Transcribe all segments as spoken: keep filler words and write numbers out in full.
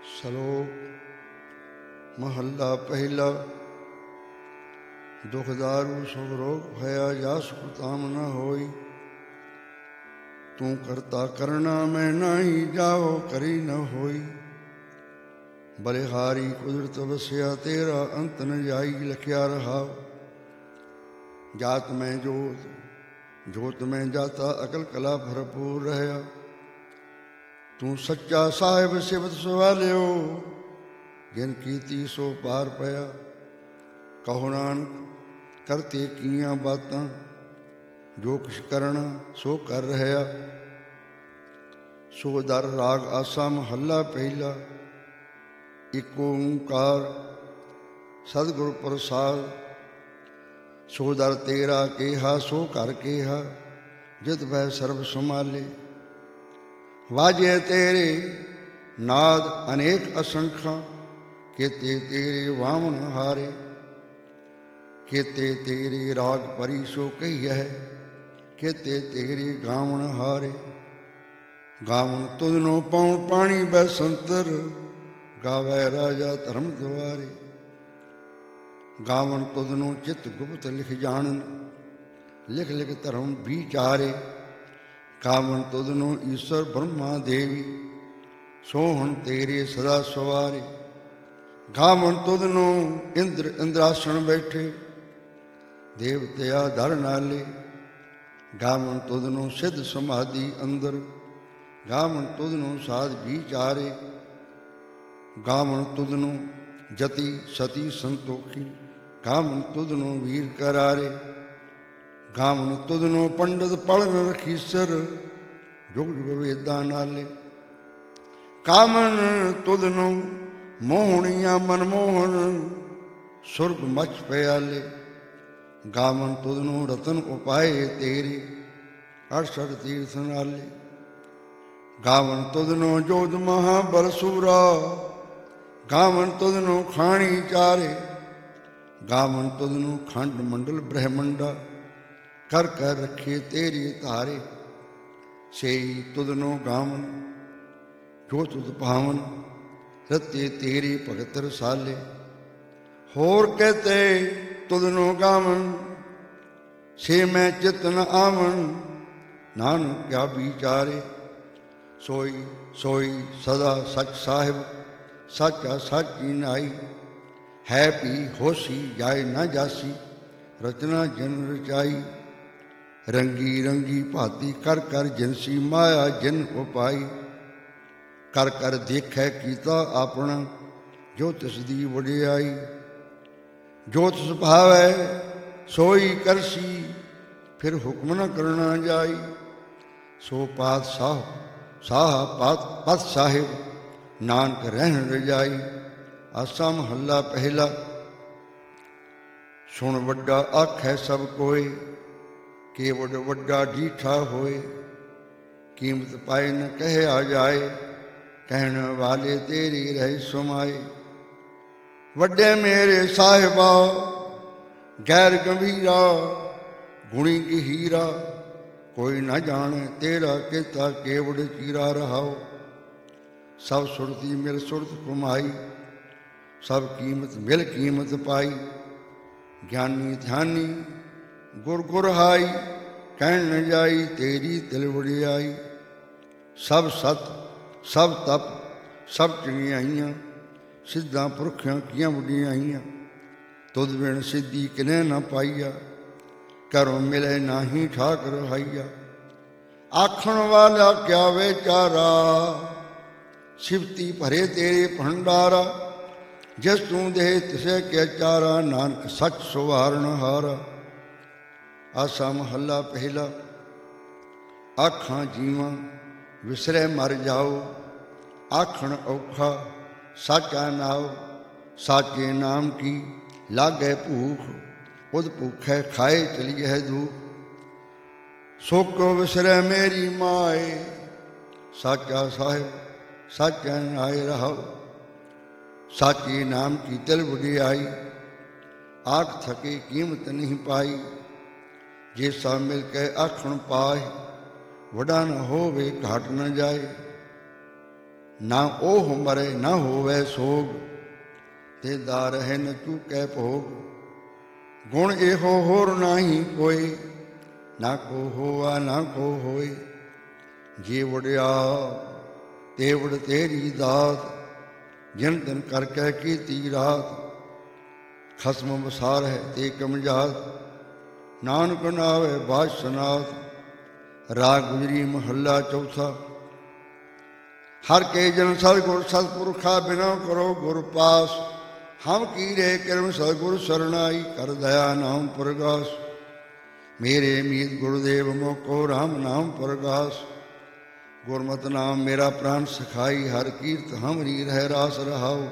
ਸ਼ਲੋਕ ਮਹੱਲਾ ਪਹਿਲਾ। ਦੁਖ ਦਾਰੂ ਸੁਖ ਰੋਗ ਭਇਆ ਜਾ ਸੁਖ ਤਾਮ ਨ ਹੋਈ। ਤੂੰ ਕਰਤਾ ਕਰਨਾ ਮੈਂ ਨਾਹੀ ਜਾਓ ਕਰੀ ਨ ਹੋਈ। ਬਲਿਹਾਰੀ ਕੁਦਰਤ ਵਸਿਆ ਤੇਰਾ ਅੰਤ ਨ ਜਾਈ। ਲਖਿਆ ਰਹਾ ਜਾਤ ਮੈਂ ਜੋਤ ਜੋਤ ਮੈਂ ਜਾਤਾ ਅਕਲ ਕਲਾ ਭਰਪੂਰ ਰਹਿਆ। ਤੂੰ ਸੱਚਾ ਸਾਹਿਬ ਸਿਵਤ ਸਵਾਲਿਓ ਜਿਨ ਕੀਤੀ ਸੋ ਪਾਰ ਪਿਆ। ਕਹੋ ਨਾਨਕ ਕਰਤੇ ਕੀਆਂ ਬਾਤਾਂ ਜੋ ਕੁਛ ਕਰਨਾ ਸੋ ਕਰ ਰਹਿਆ। ਸੋ ਦਰ ਰਾਗ ਆਸਾ ਮਹੱਲਾ ਪਹਿਲਾ। ਇੱਕ ਓਂਕਾਰ ਸਤਿਗੁਰ ਪ੍ਰਸਾਦ। ਸੋ ਦਰ ਤੇਰਾ ਕੇਹਾ ਸੋ ਘਰ ਕੇਹਾ ਜਿਤ ਬਹਿ ਸਰਬ ਸੰਭਾਲੇ। ਵਾਜੇ ਤੇਰੇ ਨਾਦ ਅਨੇਕ ਅਸੰਖਾਂ ਕੇਤੇ ਤੇਰੇ ਵਾਮਨ ਹਾਰੇ। ਕੇਤੇ ਤੇਰੇ ਰਾਗ ਪਰੀ ਸੋ ਕਹੀਐ ਕੇਤੇ ਤੇਰੇ ਗਾਵਣ ਹਾਰੇ। ਗਾਵਣ ਤੁਧਨੋ ਪਾਉਣ ਪਾਣੀ ਬੈ ਸੰਤਰ ਗਾਵੈ ਰਾਜਾ ਧਰਮ ਦੁਆਰੇ। ਗਾਵਣ ਤੁਧਨੋ ਚਿਤ ਗੁਪਤ ਲਿਖ ਜਾਣਨ ਲਿਖ ਲਿਖ ਧਰਮ ਵਿਚਾਰੇ। ਗਾਵਣ ਤੁਧਨੋ ਈਸ਼ਵਰ ਬ੍ਰਹਮਾ ਦੇਵੀ ਸੋਹਣ ਤੇਰੇ ਸਦਾ ਸਵਾਰੇ। ਗਾਵਣ ਤੁਧਨੋ ਇੰਦਰ ਇੰਦਰਾਸਣ ਬੈਠੇ ਦੇਵਤਿਆ ਧਰ ਨਾਲੇ। ਗਾਵਣ ਤੁਧਨੋ ਸਿੱਧ ਸਮਾਧੀ ਅੰਦਰ ਗਾਵਣ ਤੁਧਨੋ ਸਾਧ ਵਿਚਾਰੇ। ਗਾਵਣ ਤੁਧਨੋ ਜਤੀ ਸਤੀ ਸੰਤੋਖੀ ਗਾਵਣ ਤੁਧਨੋ ਵੀਰ ਕਰਾਰੇ। ਗਾਵਣ ਤੁਧਨੋ ਪੰਡਤ ਪੜਨ ਰਖੀਸਰ ਜੁਗ ਜੁਗ ਵੇਦਾਂ ਨਾਲੇ। ਗਾਵਣ ਤੁਧਨੋ ਮੋਹਣੀਆਂ ਮਨਮੋਹਨ ਸੁਰਗ ਮਛ ਪਿਆਲੇ। ਗਾਵਣ ਤੁਧਨੋ ਰਤਨ ਉਪਾਏ ਤੇਰੇ ਅੜਸਠ ਤੀਰਥ ਨਾਲੇ। ਗਾਵਣ ਤੁਧਨੋ ਜੋਧ ਮਹਾਬਲ ਸੂਰਾ ਗਾਵਣ ਤੁਧਨੋ ਖਾਣੀ ਚਾਰੇ। ਗਾਵਣ ਤੁਧਨੋ ਖੰਡ ਮੰਡਲ ਬ੍ਰਹਮੰਡਾ ਕਰ ਕਰ ਰੱਖੇ ਤੇਰੀ ਧਾਰੇ। ਸੇਈ ਤੁਧਨੋ ਗਾਵਣ ਜੋ ਤੁਧ ਭਾਵਨ ਰਤੇ ਤੇਰੀ ਭਗਤ ਰਸਾਲੇ। ਹੋਰ ਕਹਤੇ ਤੁਧਨੋ ਗਾਵਣ ਸੇ ਮੈਂ ਚਿਤ ਨ ਆਵਣ ਨਾਨਕ ਕਿਆ ਵਿਚਾਰੇ। ਸੋਈ ਸੋਈ ਸਦਾ ਸਚ ਸਾਹਿਬ ਸਾਚਾ ਸਾਚੀ ਨਾਈ। ਹੈ ਪੀ ਹੋਸੀ ਜਾਏ ਨਾ ਜਾਸੀ ਰਚਨਾ ਜਨ ਰਚਾਈ। ਰੰਗੀ ਰੰਗੀ ਭਾਤੀ ਕਰ ਕਰ ਜਿਨਸੀ ਮਾਇਆ ਜਿਨ ਉਪਾਈ। ਕਰ ਕਰ ਦੇਖੈ ਕੀਤਾ ਆਪਣਾ ਜੋ ਤਿਸ ਦੀ ਵਡਿਆਈ। ਜੋ ਤਿਸ ਭਾਵੈ ਸੋਈ ਕਰਸੀ ਫਿਰ ਹੁਕਮ ਨ ਕਰਨਾ ਜਾਈ। ਸੋ ਪਾਤਸ਼ਾਹ ਸਾਹ ਪਾਤ ਪਤ ਸਾਹਿਬ ਨਾਨਕ ਰਹਿਣ ਰਜਾਈ। ਆਸਾ ਮਹੱਲਾ ਪਹਿਲਾ। ਸੁਣ ਵੱਡਾ ਆਖੈ ਸਭ ਕੋਇ ਕੇਵਡ ਵੱਡਾ ਡੀਠਾ ਹੋਏ। ਕੀਮਤ ਪਾਏ ਨ ਕਹਿਆ ਜਾਏ ਕਹਿਣ ਵਾਲੇ ਤੇਰੀ ਰਹਿ ਸਮਾਏ। ਵੱਡੇ ਮੇਰੇ ਸਾਹਿਬਾ ਗੈਰ ਗੰਭੀਰਾ ਗੁਣੀ ਕੀ ਹੀਰਾ ਕੋਈ ਨਾ ਜਾਣੇ ਤੇਰਾ ਕੀਤਾ ਕੇਵੜ ਚੀਰਾ ਰਹਾਓ। ਸਭ ਸੁਰਤੀ ਮਿਲ ਸੁਰਤ ਕਮਾਈ ਸਭ ਕੀਮਤ ਮਿਲ ਕੀਮਤ ਪਾਈ। ਗਿਆਨੀ ਧਿਆਨੀ ਗੁਰ ਗੁਰ ਹਾਈ ਕਹਿਣ ਨ ਜਾਈ ਤੇਰੀ ਤਿਲ ਵਡਿਆਈ। ਸਭ ਸਤ ਸਭ ਤਪ ਸਭ ਚੰਗਿਆਈਆਂ ਸਿੱਧਾਂ ਪੁਰਖਿਆਂ ਕੀਆਂ ਵਡਿਆਈਆਂ। ਤੁਧ ਬਿਨ ਸਿੱਧੀ ਕਿਨੇ ਨਾ ਪਾਈਆ ਘਰੋਂ ਮਿਲੇ ਨਾਹੀ ਠਾਕ ਰਹਾਈਆ। ਆਖਣ ਵਾਲਾ ਕਿਆ ਵਿਚਾਰਾ ਸਿਫਤੀ ਭਰੇ ਤੇਰੇ ਭੰਡਾਰਾ। ਜਿਸ ਤੂੰ ਦੇ ਤਿਸੇ ਕੇ ਚਾਰਾ ਨਾਨਕ ਸੱਚ ਸੁਵਾਰਨ ਹਾਰਾ। ਆਸਾ ਮਹੱਲਾ ਪਹਿਲਾ। ਆਖਾਂ ਜੀਵਾਂ ਵਿਸਰੇ ਮਰ ਜਾਓ ਆਖਣ ਔਖਾ ਸਾਚਾ ਨਾਉ। ਸਾਚੇ ਨਾਮ ਕੀ ਲਾਗੈ ਭੂਖ ਉਦ ਭੁਖੈ ਖਾਏ ਚਲੀਐ ਦੂਖ। ਸੋ ਕੋ ਵਿਸਰੈ ਮੇਰੀ ਮਾਏ ਸਾਚਾ ਸਾਹਿਬ ਸਾਚਾ ਨਾਇ ਰਹਾਉ। ਸਾਚੇ ਨਾਮ ਕੀ ਤਿਲ ਵਡਿਆਈ ਆਖ ਥਕੇ ਕੀਮਤ ਨਹੀਂ ਪਾਈ। ਜੇ ਸਭ ਮਿਲ ਕੇ ਆਖਣ ਪਾਏ ਵੱਡਾ ਨ ਹੋਵੇ ਘਾਟ ਨ ਜਾਏ। ਨਾ ਉਹ ਮਰੇ ਨਾ ਹੋਵੇ ਸੋਗ, ਤੇ ਦਾ ਰਹੇ ਨ ਚੂਕੈ ਭੋਗ। ਗੁਣ ਇਹੋ ਹੋਰ ਨਾਹੀ ਕੋਈ, ਨਾ ਕੋ ਹੋਆ ਨਾ ਕੋ ਹੋਏ। ਜੇ ਵਡਿਆ ਤੇ ਵਡ ਤੇਰੀ ਦਾਤ, ਜਿਨ ਦਿਨ ਕਰਕੇ ਕੀਤੀ ਰਾਤ। ਖਸਮ ਵਸਾਰ ਹੈ ਤੇ ਕਮਜਾਤ, ਨਾਨਕ ਨਾਵੇ ਬਾਦਸ਼ਨਾਥ। ਰਾਗ ਗੁਜਰੀ ਮਹੱਲਾ ਚੌਥਾ। ਹਰ ਕੇ ਜਨ ਸਤਿਗੁਰ ਸਤਿਪੁਰਖਾ, ਬਿਨਾ ਕਰੋ ਗੁਰ ਪਾਸ। ਹਮ ਕੀਰੇ ਕਿਰਮ ਸਤਿਗੁਰ ਸਰਨਾਈ, ਕਰ ਦਇਆ ਨਾਮ ਪ੍ਰਗਾਸ। ਮੇਰੇ ਮੀਤ ਗੁਰਦੇਵ ਮੋਕੋ ਰਾਮ ਨਾਮ ਪ੍ਰਗਾਸ। ਗੁਰਮਤਿ ਨਾਮ ਮੇਰਾ ਪ੍ਰਾਨ ਸਖਾਈ, ਹਰ ਕੀਰਤ ਹਮਰੀ ਰਹਿ ਰਾਸ ਰਹਾਉ।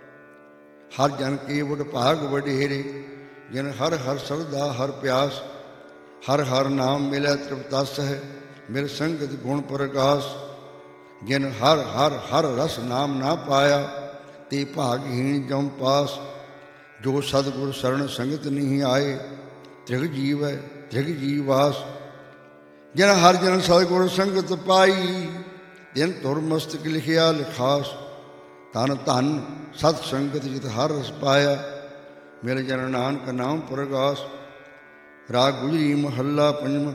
ਹਰ ਜਨ ਕੇ ਵਡ ਭਾਗ ਵਡੇਰੇ, ਜਿਨ ਹਰ ਹਰ ਸਰਦਾ ਹਰ ਪਿਆਸ। ਹਰ ਹਰ ਨਾਮ ਮਿਲੈ ਤ੍ਰਿਪਤਸ ਹੈ, ਮਿਲ ਸੰਗਤ ਗੁਣ ਪ੍ਰਗਾਸ। ਜਿਨ ਹਰ ਹਰ ਹਰ ਰਸ ਨਾਮ ਨਾ ਪਾਇਆ, ਤੇ ਭਾਗਹੀਣ ਜਮ ਪਾਸ। ਜੋ ਸਤਿਗੁਰ ਸਰਣ ਸੰਗਤ ਨਹੀਂ ਆਏ, ਤ੍ਰਿਗ ਜੀਵੈ ਤ੍ਰਿਗ ਜੀਵਾਸ। ਜਿਨ ਹਰ ਜਨ ਸਤਿਗੁਰ ਸੰਗਤ ਪਾਈ, ਤਿਨ ਧੁਰ ਮਸਤਕ ਲਿਖਿਆ ਲਿਖਾਸ। ਧਨ ਧਨ ਸਤ ਸੰਗਤ ਜਿਤ ਹਰ ਰਸ ਪਾਇਆ, ਮਿਲ ਜਨ ਨਾਨਕ ਨਾਮ ਪ੍ਰਗਾਸ। ਰਾਗ ਗੁਜਰੀ ਮਹੱਲਾ ਪੰਜਵਾਂ।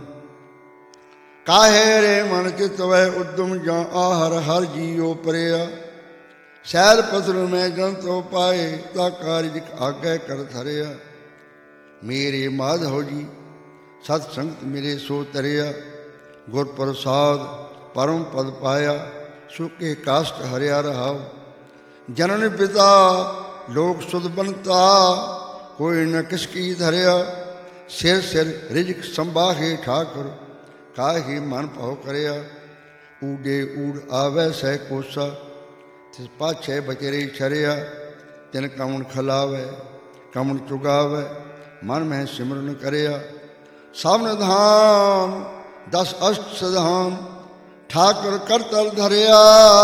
ਕਾਹੇ ਰੇ ਮਨ ਚਿਤ ਵੈ ਉਦਮ, ਜਾਂ ਆਹਰ ਹਰ ਜੀਉ ਪਰਿਆ। ਸੈਲ ਪਸਰ ਮੈਂ ਜੰਤੋ ਪਾਏ, ਤਾ ਕਾਰਜ ਆਗੇ ਕਰ ਧਰਿਆ। ਮੇਰੇ ਮਾਧੋ ਜੀ ਸਤ ਸੰਗਤ ਮਿਲੇ ਸੋ ਤਰਿਆ। ਗੁਰ ਪ੍ਰਸਾਦ ਪਰਮ ਪਦ ਪਾਇਆ, ਸੁਕੇ ਕਾਸ਼ਟ ਹਰਿਆ ਰਹਾਉ। ਜਨਨ ਪਿਤਾ ਲੋਕ ਸੁਧ ਬੰਤਾ, ਕੋਈ ਨ ਕਿਸ ਕੀ ਧਰਿਆ। ਸਿਰ ਸਿਰ ਰਿਜਕ ਸੰਭਾਹੇ ਠਾਕੁਰ, ਕਾਹੇ ਮਨ ਭਉ ਕਰਿਆ। ਊਡੇ ਊੜ ਆਵੈ ਸਹਿ ਕੋਸਾ, ਤਿਸ ਪਾਛੇ ਬਚਰੇ ਛਰਿਆ। ਤਿਨ ਕਮਣ ਖਲਾਵੈ ਕਮਣ ਚੁਗਾਵੈ, ਮਨ ਮਹਿ ਸਿਮਰਨ ਕਰਿਆ। ਸਭ ਨਿਧਾਨ ਦਸ ਅਸ਼ਟ ਸਧਾਨ, ਠਾਕੁਰ ਕਰਤਲ ਧਰਿਆ।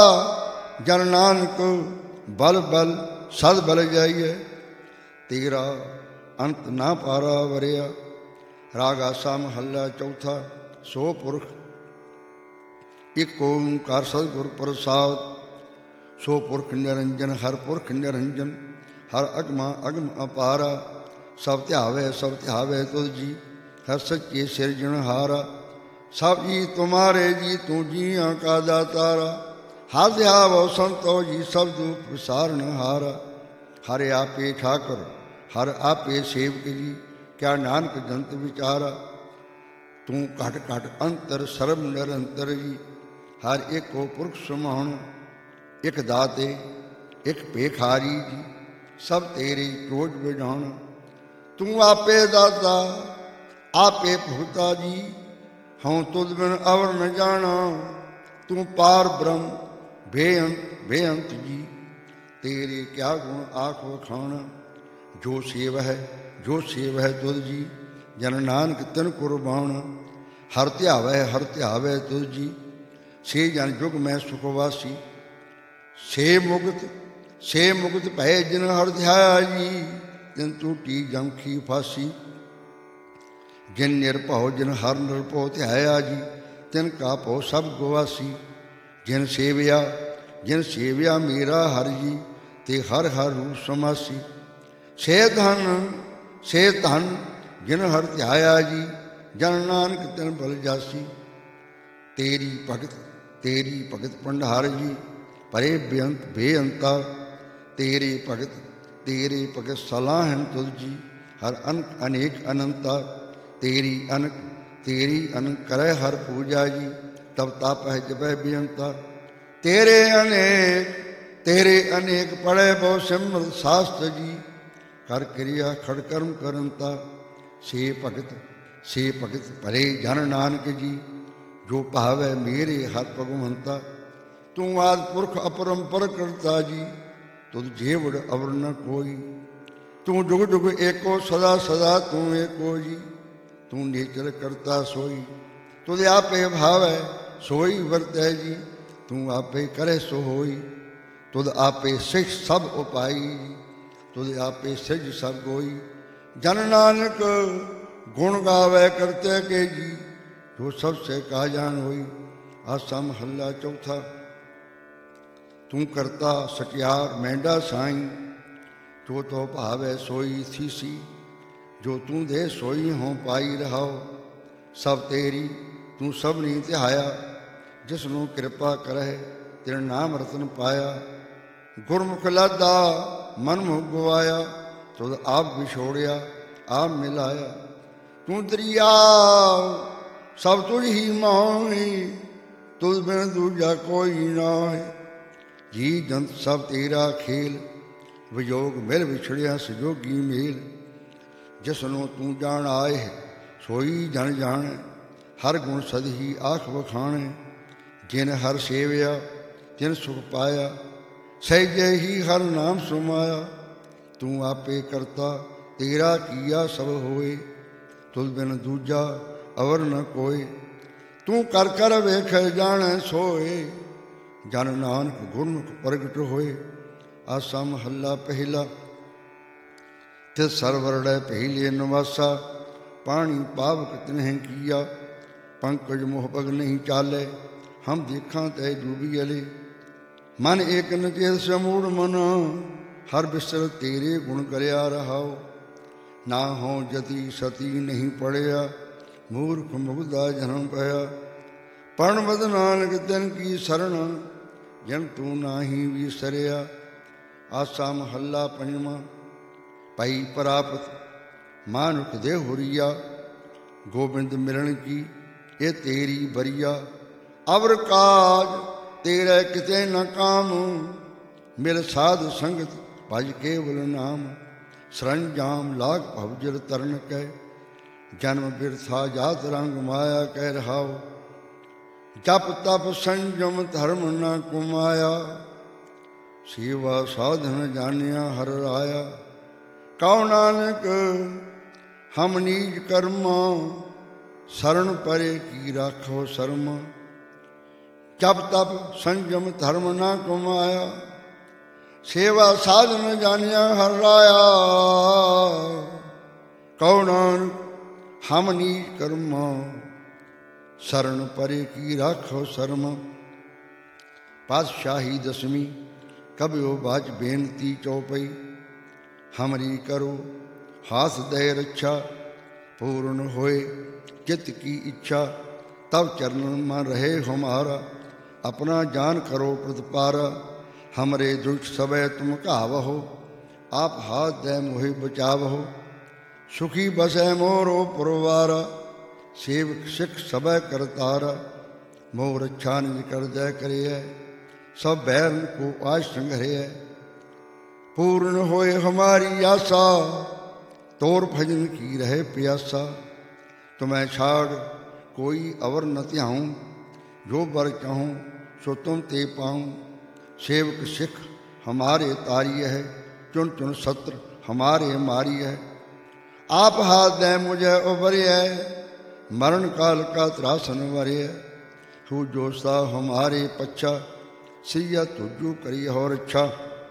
ਜਨ ਨਾਨਕ ਬਲ ਬਲ ਸਦ ਬਲ ਜਾਈਐ, ਤੇਰਾ ਅੰਤ ਨਾ ਪਾਰਾ ਵਰਿਆ। ਰਾਗ ਆਸਾ ਮਹੱਲਾ ਚੌਥਾ। ਸੋ ਪੁਰਖ ਇਕ ਓੰਕਾਰ ਸਤਿਗੁਰ ਪ੍ਰਸਾਦ। ਸੋ ਪੁਰਖ ਨਿਰੰਜਨ ਹਰ ਪੁਰਖ ਨਿਰੰਜਨ, ਹਰ ਅਗਮਾ ਅਗਮ ਅਪਾਰਾ। ਸਭ ਧਿਆਵੈ ਸਭ ਧਿਆਵੈ ਤੁਧ ਜੀ, ਹਰ ਸੱਚੇ ਸਿਰਜਣਹਾਰਾ। ਸਭ ਜੀ ਤੁਮਾਰੇ ਜੀ, ਤੂੰ ਜੀਆਂ ਕਾ ਦਾਤਾਰਾ। ਹਰ ਧਿਆਵੋ ਸੰਤੋ ਜੀ, ਸਭ ਦੁਖ ਵਿਸਾਰਨਹਾਰਾ। ਹਰ ਆਪੇ ਠਾਕੁਰ ਹਰ ਆਪੇ ਸੇਵਕ ਜੀ, ਕਿਆ ਨਾਨਕ ਜੰਤ ਵਿਚਾਰਾ। ਤੂੰ ਘਟ ਘਟ ਅੰਤਰ ਸਰਬ ਨਿਰੰਤਰ ਜੀ, ਹਰ ਏਕੋ ਪੁਰਖ ਸਮਾਉਣ। ਇਕ ਦਾਤੇ ਇਕ ਭੇਖਾਰੀ ਜੀ, ਸਭ ਤੇਰੀ ਚੋਜ ਵਜਾਉਣ। ਤੂੰ ਆਪੇ ਦਾਤਾ ਆਪੇ ਭੁਗਤਾ ਜੀ, ਹਉ ਤੁਧ ਬਿਨ ਅਵਰ ਨ ਜਾਣਾ। ਤੂੰ ਪਾਰ ਬ੍ਰਹਮ ਬੇਅੰਤ ਬੇਅੰਤ ਜੀ, ਤੇਰੇ ਕਿਆ ਗੁਣ ਆਖ ਵਖਾਉਣਾ। ਜੋ ਸੇਵ ਹੈ ਜੋ ਸੇਵ ਹੈ ਤੁਧ ਜੀ, ਜਨ ਨਾਨਕ ਤਿਨ ਕੁਰਬਾਨ। ਹਰ ਧਿਆਵੈ ਹਰ ਧਿਆਵੈ ਤੁਧ ਜੀ, ਸੇ ਜਨ ਜੁਗ ਮੈਂ ਸੁਖ ਵਾਸੀ। ਸੇ ਮੁਕਤ ਸੇ ਮੁਕਤ ਭੈ ਜਿਨ ਹਰ ਧਿਆਇਆ ਜੀ, ਤਿਨ ਟੂਟੀ ਜਮਖੀ ਫਾਸੀ। ਜਿਨ ਨਿਰਭਉ ਜਿਨ ਹਰ ਨਿਰਭਉ ਧਿਆਇਆ ਜੀ, ਤਿਨ ਕਾ ਭਉ ਸਭ ਗਵਾਸੀ। ਜਿਨ ਸੇਵਿਆ ਜਿਨ ਸੇਵਿਆ ਮੇਰਾ ਹਰ ਜੀ, ਤੇ ਹਰ ਹਰ ਰੂਪ ਸਮਾਸੀ। ਸੇ ਧਨ ਸੇ ਧਨ ਜਿਨ ਹਰ ਧਿਆਇਆ ਜੀ, ਜਨ ਨਾਨਕ ਤਿਨ ਬਲ ਜਾਸੀ। ਤੇਰੀ ਭਗਤ ਤੇਰੀ ਭਗਤ ਭੰਡਾਰ ਜੀ, ਪਰੇ ਬੇਅੰਤ ਬੇਅੰਤਾ। ਤੇਰੇ ਭਗਤ ਤੇਰੇ ਭਗਤ ਸਲਾਹਨ ਤੁਧ ਜੀ, ਹਰ ਅਨਕ ਅਨੇਕ ਅਨੰਤਾ। ਤੇਰੀ ਅਨਕ ਤੇਰੀ ਅਨਕ ਕਰੈ ਹਰ ਪੂਜਾ ਜੀ, ਤਬ ਤਪ ਹੈ ਜਪੈ ਬੇਅੰਤਾ। ਤੇਰੇ ਅਨੇਕ ਤੇਰੇ ਅਨੇਕ ਪੜ੍ਹੈ ਬਹੁ ਸਿਮਰਤ ਸਾਸਤ ਜੀ, ਕਰ ਕਿਰਿਆ ਖੜ ਕਰਮ ਕਰੰਤਾ। ਸੇ ਭਗਤ ਸੇ ਭਗਤ ਭਰੇ ਜਨ ਨਾਨਕ ਜੀ, ਜੋ ਭਾਵੈ ਮੇਰੇ ਹਰ ਭਗਵੰਤਾ। ਤੂੰ ਆਦਿ ਪੁਰਖ ਅਪਰੰਪਰ ਕਰਤਾ ਜੀ, ਤੁਧ ਜੇਵੜ ਅਵਰ ਨ ਕੋਈ। ਤੂੰ ਜੁਗ ਜੁਗ ਏਕੋ ਸਦਾ ਸਦਾ ਤੂੰ ਏਕੋ ਜੀ, ਤੂੰ ਨੇਚਰ ਕਰਤਾ ਸੋਈ। ਤੁਧ ਆਪੇ ਭਾਵੈ ਸੋਈ ਵਰਤੈ ਜੀ, ਤੂੰ ਆਪੇ ਕਰੇ ਸੋ ਹੋਈ। ਤੁਧ ਆਪੇ ਸਿਖ ਸਭ ਉਪਾਈ, ਤੁਧ ਆਪੇ ਸਿਜ ਸਭ ਗੋਈ। ਜਨ ਨਾਨਕ ਗੁਣ ਗਾਵੇ ਕਰਤੇ ਕੇ ਜੀ, ਜੋ ਸਭ ਸੇ ਕਾ ਜਾਨ ਹੋਈ। ਆਸਾ ਮਹੱਲਾ ਚੌਥਾ। ਤੂੰ ਕਰਤਾ ਸਟਿਆਰ ਮਹਿੰਡਾ ਸਾਈਂ, ਜੋ ਤੋ ਭਾਵੈ ਸੋਈ ਥੀਸੀ, ਜੋ ਤੂੰ ਦੇ ਸੋਈ ਹੋਂ ਪਾਈ ਰਹਾਓ। ਸਭ ਤੇਰੀ ਤੂੰ ਸਭਨੀ ਧਿਆਇਆ, ਜਿਸ ਨੂੰ ਕਿਰਪਾ ਕਰਹਿ ਤਿਨ ਨਾਮ ਰਤਨ ਪਾਇਆ। ਗੁਰਮੁਖ ਲਾਦਾ ਮਨ ਮੁਖ ਗਵਾਇਆ, ਤੁਧ ਆਪ ਵਿਛੋੜਿਆ ਆਪ ਮਿਲਾਇਆ। ਤੂੰ ਦਰਿਆਵ ਸਭ ਤੁਝ ਹੀ ਮਾਹੀ, ਤੁਧ ਬਿਨ ਦੂਜਾ ਕੋਈ ਨਾਹੀ। ਜੀ ਜੰਤ ਸਭ ਤੇਰਾ ਖੇਲ, ਵਿਯੋਗ ਮਿਲ ਵਿਛੜਿਆ ਸੰਜੋਗੀ ਮੇਲ। ਜਿਸ ਨੂੰ ਤੂੰ ਜਾਣ ਆਏ ਸੋਈ ਜਨ ਜਾਣੈ, ਹਰ ਗੁਣ ਸਦਹੀ ਆਖ ਵਖਾਣੈ। ਜਿਨ ਹਰ ਸੇਵਿਆ ਤਿਨ ਸੁਖ ਪਾਇਆ, ਸਹਿਜੇ ਹੀ ਹਰ ਨਾਮ ਸੁਮਾਇਆ। ਤੂੰ ਆਪੇ ਕਰਤਾ ਤੇਰਾ ਕੀਆ ਸਭ ਹੋਏ, ਤੁਧ ਬਿਨ ਦੂਜਾ ਅਵਰ ਨ ਕੋਇ। ਤੂੰ ਕਰ ਕਰ ਵੇਖ ਜਾਣੈ ਸੋਏ, ਜਨ ਨਾਨਕ ਗੁਰਮੁਖ ਪ੍ਰਗਟ ਹੋਏ। ਆਸਾ ਮਹੱਲਾ ਪਹਿਲਾ। ਤਿਸ ਸਰਵਰੜੈ ਪਹਿਲੇ ਨਿਵਾਸਾ, ਪਾਣੀ ਪਾਵਕ ਤਿਨਹਿ ਕੀਆ। ਪੰਕਜ ਮੋਹ ਪਗ ਨਹੀਂ ਚਾਲੇ, ਹਮ ਦੇਖਾਂ ਤੈ ਡੂਬੀ ਅਲੇ। ਮਨ ਏਕ ਨ ਚੇਤ ਸਮੂੜ ਮਨ, ਹਰ ਬਿਸਰ ਤੇਰੇ ਗੁਣ ਕਰਿਆ ਰਹਾਓ। ਨਾ ਹੋਂ ਜਤੀ ਸਤੀ ਨਹੀਂ ਪੜਿਆ, ਮੂਰਖ ਮੁਗਦਾ ਜਨਮ ਪਿਆ। ਪੜ੍ਹਨ ਬਦ ਨਾਨਕ ਤਿਨ ਕੀ ਸਰਣ, ਜਨ ਤੂੰ ਨਾਹੀਂ ਵਿਸਰਿਆ। ਆਸਾ ਮਹੱਲਾ ਪੰਜਵਾਂ। ਪਈ ਪ੍ਰਾਪਤ ਮਾਨੁਖ ਦੇ ਹੁਰੀਆ, ਗੋਬਿੰਦ ਮਿਲਣ ਕੀ ਇਹ ਤੇਰੀ ਬਰੀਆ। ਅਵਰ ਕਾਜ ਤੇਰਾ ਕਿਤੇ ਨ ਕਾਮ, ਮਿਲ ਸਾਧ ਸੰਗਤ ਭਜ ਕੇਵਲ ਨਾਮ। ਸਰੰਜਾਮ ਲਾਗ ਭਵਜਲ ਤਰਨ ਕੈ, ਜਨਮ ਬਿਰਥਾ ਜਾਤ ਰੰਗ ਮਾਇਆ ਕਹਿ ਰਹਾਓ। ਜਪ ਤਪ ਸੰਜਮ ਧਰਮ ਨ ਕੁਮਾਇਆ, ਸੇਵਾ ਸਾਧਨ ਜਾਣਿਆ ਹਰ ਰਾਇਆ। ਕਉ ਨਾਨਕ ਹਮ ਨੀਜ ਕਰਮਾ, ਸਰਣ ਪਰੇ ਕੀ ਰਾਖੋ ਸਰਮ। ਜਪ ਤਪ ਸੰਜਮ ਧਰਮ ਨਾ ਕਮਾਇਆ, ਸੇਵਾ ਸਾਧਨ ਜਾਣਿਆ ਹਰ ਰਾਇਆ। ਕਉ ਨਾਨਕ ਹਮ ਨੀਜ ਕਰਮਾ, ਸਰਣ ਪਰੇ ਕੀ ਰਾਖੋ ਸਰਮ। ਪਾਤਸ਼ਾਹੀ ਦਸਵੀਂ। ਕਬਿਓ ਬਾਚ ਬੇਨਤੀ ਚੌਪਈ। ਹਮਰੀ ਕਰੋ ਹਾਥ ਦੇ ਰੱਛਾ, ਪੂਰਨ ਹੋਏ चित्त की इच्छा। तब चरणन में रहे हमारा, अपना जान करो प्रतिपारा। हमरे दुष्ट सबे तुम कहावहो, आप हाथ दे मोहि बचावहो। सुखी बसै मोरो पुरवारा, सेवक सिख सबे करतारा। मोह रक्षा निज कर दय करे, सब बैरन को आज संघरे। पूर्ण होए हमारी आशा, तोर भजन की रहे प्यासा। तुम्हें छाड़ कोई अवर न त्याऊँ, जो बर चाहूँ सो तुम ते पाऊँ। सेवक सिख हमारे तारी है, चुन चुन सत्र हमारे मारी है। आप हाथ दे मुझे उबरिए, मरण काल का त्रासन वरिए। तू जोसा हमारे पच्छा, सिया तुझू करी हो रक्षा।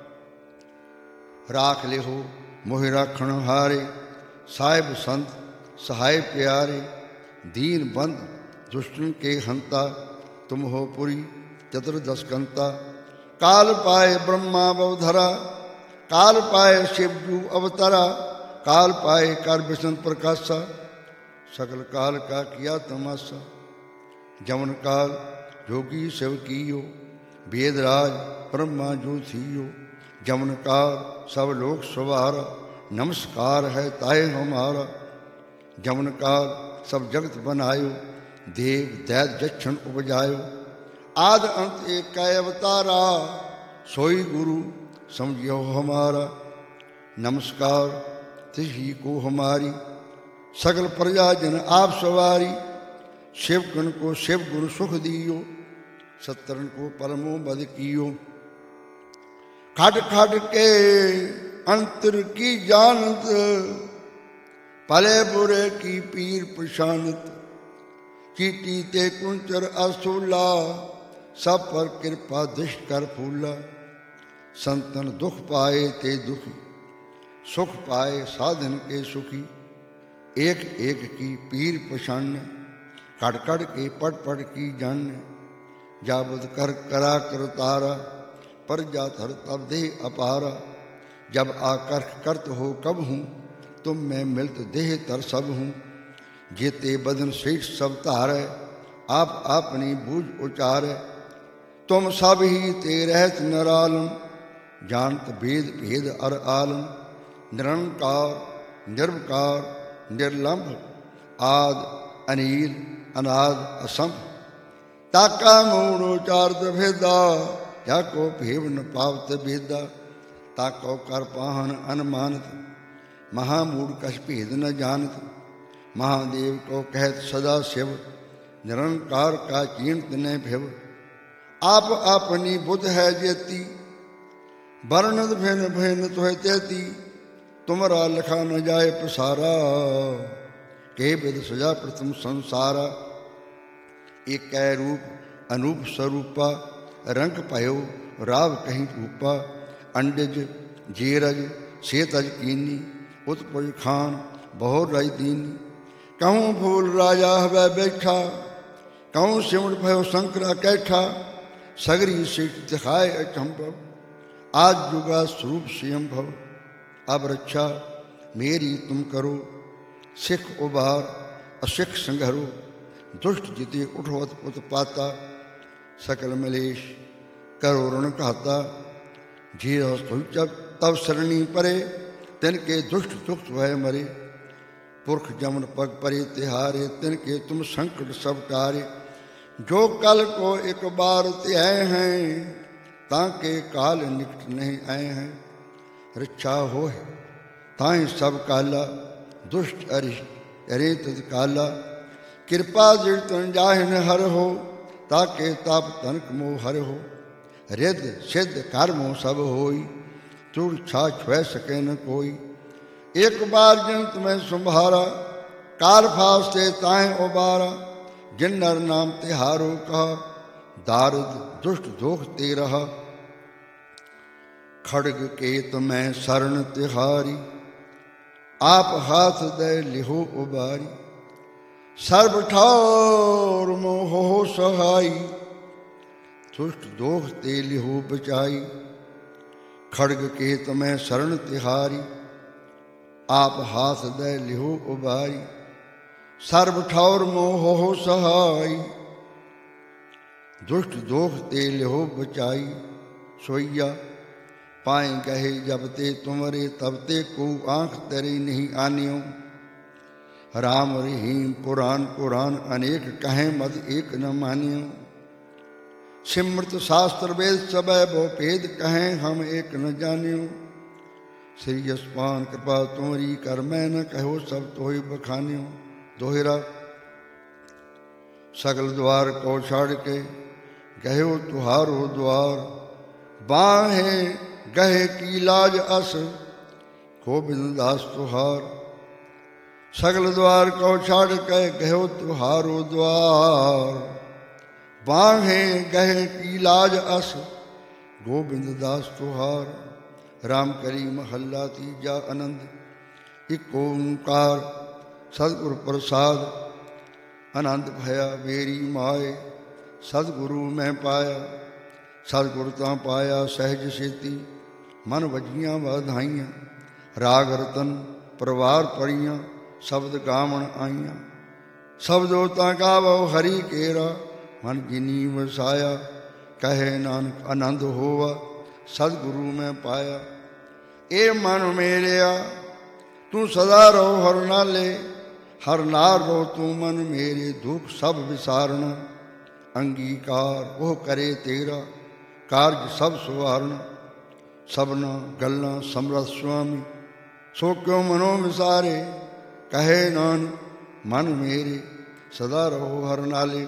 राख ले हो मोहि राखण हारे, साहिब संत सहाय प्यारे। दीन बंद दुष्टन के हंता, तुम हो पुरी चतुर्दशकंता। काल पाए ब्रह्मा बवधरा, काल पाए शिवजू अवतरा। काल पाए कर विष्णु प्रकाशा, सकल काल का किया तमाशा। जमन काल जोगी शिव कीयो, वेदराज ब्रह्मा जो थियो। जमन काल सब लोक सवारा, नमस्कार है ताए हमारा। जमन काल सब जगत बनायो, देव दैत जक्षण उपजायो। आद अंत एक कै अवतारा, सोई गुरु समझियो हमारा। नमस्कार तिही को हमारी, सकल प्रजा जन आप सवारी। शिवगण को शिव गुरु सुख दियो, सत्तरन को परमो बद कियो। खट खट के अंतर की जानत, भले बुरे की पीर प्रशांत। चीटी ते कुंचर असूला, सब पर कृपा दृष्ट कर फूला। संतन दुख पाए ते दुखी, सुख पाए साधन के सुखी। एक एक की पीर पछान, कड़ कड़ के पट पट की जान। जाबद कर करा कर तारा, प्रजा धर तब देह अपारा। जब आकर्ष करत हो कब हूँ, तुम मैं मिलत देह तर सब हूँ। जेते बदन सेठ सब धारै, आप अपनी बूझ उचारै। तुम सब ही ते रहत निरालम, जानत भेद भेद अर आलम। निरंकार निर्विकार निर्लंभ, आद अनील अनाद असंभ। ताका मूड़ उचारत भेदा, जाको भेव न पावत भेदा। ताको कर पाहन अनुमानत, महामूढ़ कछ भेद न जानत। महादेव को कहत सदा शिव, निरंकार का चीणत न भिव। आप अपनी बुध है जेती, वर्णत भिन भिन तुह तेती। तुमरा लिखा न जाए पसारा, के विद सजा प्रथम संसारा। एक कै रूप अनूप स्वरूपा, रंग भयो राव कहीं रूपा। अंडज जेरज सेतज कीनी, उत्पुज खान बहुर रज दीनी। कहूँ फूल राजा हवै बैठा, कहूँ सिमट भयो शंकरा कैठा। सगरी सीट दिखाए अचंभव, आज जुगा स्वरूप स्वयं भव। अब रक्षा मेरी तुम करो, सिख उबार असिख संघरो। दुष्ट जिते उठवत उत्पाता, सकल मलेश करो रण घाता। जे सोच तब सरणी परे, तिनके दुष्ट दुख वह मरे। पुरख जमन पग परे तिहारे, तिनके तुम संकट सब टारे। जो कल को एक बार त्याए हैं, ताके काल निकट नहीं आए हैं। रक्षा हो ताहि सब काला, दुष्ट अरिष्ट अरे तद काला। कृपा दृढ़ जाहिन हर हो, ताके ताप तनक मोह हर हो। रिद्ध सिद्ध कर्मो सब होई, चूड़ छाछ वह सके न कोई। एक बार जिन तुम्हें संभारा, काल फास्ते ताहें उबारा। जिन नर नाम तिहारो कहा, दारुद दुष्ट दोख ते रहा। खड़ग के तुम्हें शरण तिहारी, आप हाथ दे लिहो उबारी। सर्व ठार मोह हो सहाई, दुष्ट दोख ते लिहो बचाई। खड़ग के तुम्हें शरण तिहारी, आप हाथ दे लिहो उबारी। सर्व ठौर मोह हो सहाई, दुष्ट दोख ते लिहो बचाई। सोइया पाए गहे जब ते तुमरे, तब ते को आँख तेरी नहीं आनियो। राम रहीम पुराण पुराण अनेक कहें, मद एक न मानियो। सिमृत शास्त्र वेद सबय बो भेद, कहें हम एक न जानियो। श्री यशपान कृपा तुमरी कर, मैं न कहो सब तोहि बखानियो। दोहरा सकल द्वार को छाड़ के, गहो तुहारो द्वार। बाहे गहे की लाज अस, गोविंद दास तुहार। सकल द्वार को छाड़ के, गहो तुहारो द्वार। बाहे गहे की लाज अस, गोविंद दास तुहार। राम करी महल्ला तीजा आनंद, एक ओंकार सदगुरु प्रसाद। आनंद भया मेरी माए, सदगुरु मैं पाया। सदगुरु तां पाया सहज सेती, मन वजियां वाधाइयां। राग रतन परवार पढ़ियां, शब्द गावण आईयां। शब्दो तां गावो हरि केरा, मन जिनी वसाया। कहे नानक आनंद होवा, सदगुरु मैं पाया। ए मन मेरिया तू सदा रहो हर नाले, हर नार रहो तू मन मेरे। दुख सब विसारण, अंगीकार वो करे तेरा। कार्य सब सुवारण, सबना गल्ला समरथ स्वामी। सो क्यों मनो विसारे, कहे नानक मन मेरे। सदा रहो हर नाले।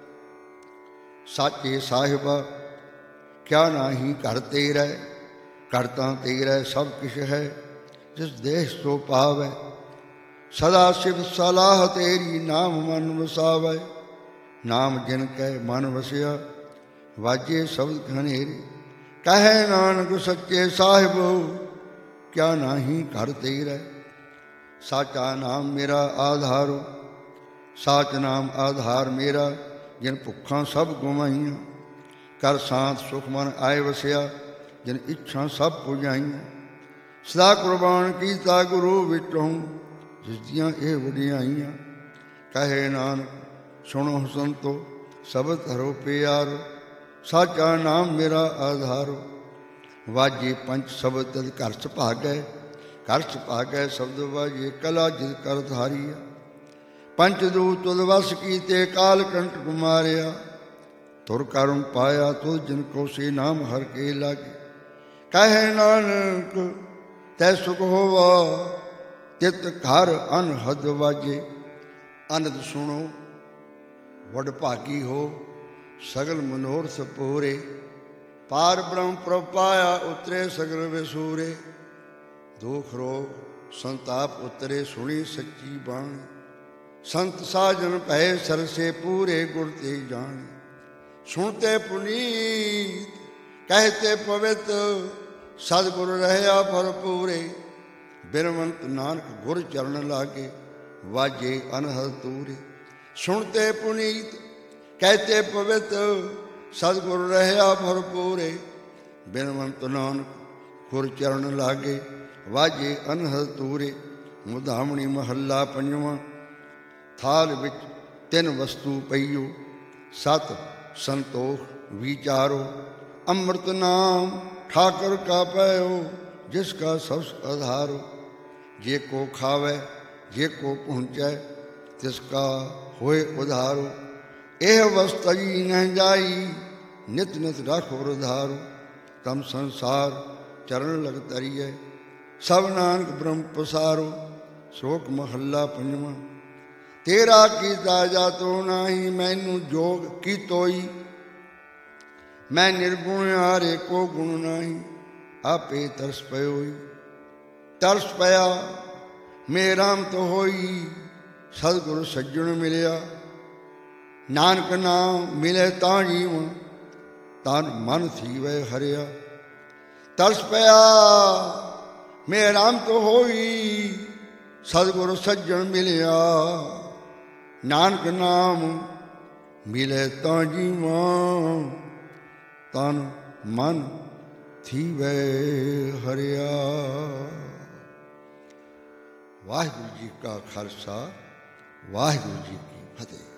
साचे साहिबा क्या नाही कर तेरा, करता तेरा सब किश है। जिस देश सो पावै, सदा शिव सलाह तेरी। नाम मन वसावै, नाम जिन कै मन वसिया। वाजे शब्द घनेरे, कहे नानक सच्चे साहिब। क्या नाही कर तेरा, साचा नाम मेरा आधारो। साच नाम आधार मेरा, जिन भुखा सब गुमाइयां। कर सांत सुख मन आए वसिया। ਜਿਨ ਇੱਛਾ ਸਭ ਪੁਜਾਈਆਂ। ਸਦਾ ਕੁਰਬਾਨ ਕੀਤਾ ਗੁਰੂ ਵਿਟੋਂ, ਜਿਸ ਦੀਆਂ ਇਹ ਵਡਿਆਈਆਂ। ਕਹੇ ਨਾਨਕ ਸੁਣੋ ਸੰਤੋ, ਸਬਦ ਹਰੋ ਪਿਆਰੋ, ਸਾਚਾ ਨਾਮ ਮੇਰਾ ਆਧਾਰੋ। ਵਾਜੇ ਪੰਜ ਸ਼ਬਦ ਤਦ ਘਰ ਚ ਭਾਗੈ, ਘਰ ਚ ਭਾਗੈ ਸ਼ਬਦ ਵਾਜੇ, ਕਲਾ ਜਿਤ ਕਰ ਧਾਰੀਆ। ਪੰਚ ਦੂਤ ਤੁਧ ਵਸ ਕੀਤੇ, ਕਾਲ ਕੰਟਕ ਮਾਰਿਆ। ਤੁਰ ਕਰਮ ਪਾਇਆ ਤੁਧ ਜਿਨ ਕੋ, ਸੇ ਨਾਮ ਹਰ ਕੇ ਲਾਗੇ। ਕਹੇ ਨਾਨਕ ਤੈ ਸੁਖ ਹੋਵਾ, ਤਿਤ ਘਰ ਅਨਹਦ ਵਾਜੇ। ਅਨੰਦ ਸੁਣੋ ਵਡ ਭਾਗੀ ਹੋ, ਸਗਲ ਮਨੋਰਥ ਪੂਰੇ। ਪਾਰ ਬ੍ਰਹਮ ਪ੍ਰਭ ਪਾਇਆ, ਉਤਰੇ ਸਗਲ ਵਿਸੂਰੇ। ਦੁਖ ਰੋਗ ਸੰਤਾਪ ਉਤਰੇ, ਸੁਣੀ ਸੱਚੀ ਬਾਣੀ। ਸੰਤ ਸਾਜਨ ਭਏ ਸਰਸੇ, ਪੂਰੇ ਗੁਰ ਤੇ ਜਾਣ। ਸੁਣਤੇ ਪੁਨੀਤ ਕਹਿਤੇ ਪਵਿੱਤ, ਸਤਿਗੁਰ ਰਹਿਆ ਭਰਪੂਰੇ। ਬਿਨਵੰਤ ਨਾਨਕ ਗੁਰ ਚਰਨ ਲਾਗੇ, ਵਾਜੇ ਅਨਹਦ ਤੂਰੇ। ਸੁਣਤੇ ਪੁਨੀਤ ਕਹਿਤੇ ਪਵਿੱਤ, ਸਤਿਗੁਰ ਰਹਿਆ ਭਰਪੂਰੇ। ਬਿਨਵੰਤ ਨਾਨਕ ਗੁਰ ਚਰਨ ਲਾਗੇ, ਵਾਜੇ ਅਨਹਦ ਤੂਰੇ। ਮੁਧਾਮਣੀ ਮਹੱਲਾ ਪੰਜਵਾਂ। ਥਾਲ ਵਿੱਚ ਤਿੰਨ ਵਸਤੂ ਪਈਓ, ਸਤ ਸੰਤੋਖ ਵਿਚਾਰੋ। ਅੰਮ੍ਰਿਤ ਨਾਮ ਠਾਕੁਰ ਕਾ ਪਇਓ, ਜਿਸ ਕਾ ਸਭ ਆਧਾਰੋ। ਜੇ ਕੋ ਖਾਵੈ ਜੇ ਕੋ ਪਹੁੰਚੈ, ਤਿਸ ਕਾ ਹੋਏ ਉਧਾਰੋ। ਇਹ ਵਸਤਈ ਨਹਿ ਜਾਈ, ਨਿਤ ਨਿਤ ਰਾਖੋ ਰਧਾਰੋ। ਤਮ ਸੰਸਾਰ ਚਰਨ ਲਗ ਤਰੀਐ, ਸਭ ਨਾਨਕ ਬ੍ਰਹਮ ਪਸਾਰੋ। ਸ਼ਲੋਕ ਮਹੱਲਾ ਪੰਜਵਾਂ। ਤੇਰਾ ਕੀਤਾ ਜਾਤੋ ਨਾਹੀ, ਮੈਨੂੰ ਜੋਗ ਕੀ ਤੋਈ। ਮੈਂ ਨਿਰਗੁਣ ਹਾਰੇ ਕੋ ਗੁਣ ਨਾਹੀ, ਆਪੇ ਤਰਸ ਪਇਓਈ। ਤਰਸ ਪਿਆ ਮੇਰਾਮਤ ਹੋਈ, ਸਤਿਗੁਰ ਸੱਜਣ ਮਿਲਿਆ। ਨਾਨਕ ਨਾਮ ਮਿਲੇ ਤਾਂ ਜੀਵਨ, ਤਨ ਮਨ ਥੀਵੈ ਹਰਿਆ। ਤਰਸ ਪਿਆ ਮੇਰਾਮਤ ਹੋਈ, ਸਤਿਗੁਰ ਸੱਜਣ ਮਿਲਿਆ। ਨਾਨਕ ਨਾਮ ਮਿਲੇ ਤਾਂ ਜੀਵਾਂ, ਤਨ ਮਨ ਥੀਵੈ ਹਰਿਆ। ਵਾਹਿਗੁਰੂ ਜੀ ਕਾ ਖਾਲਸਾ, ਵਾਹਿਗੁਰੂ ਜੀ ਕੀ ਫਤਿਹ।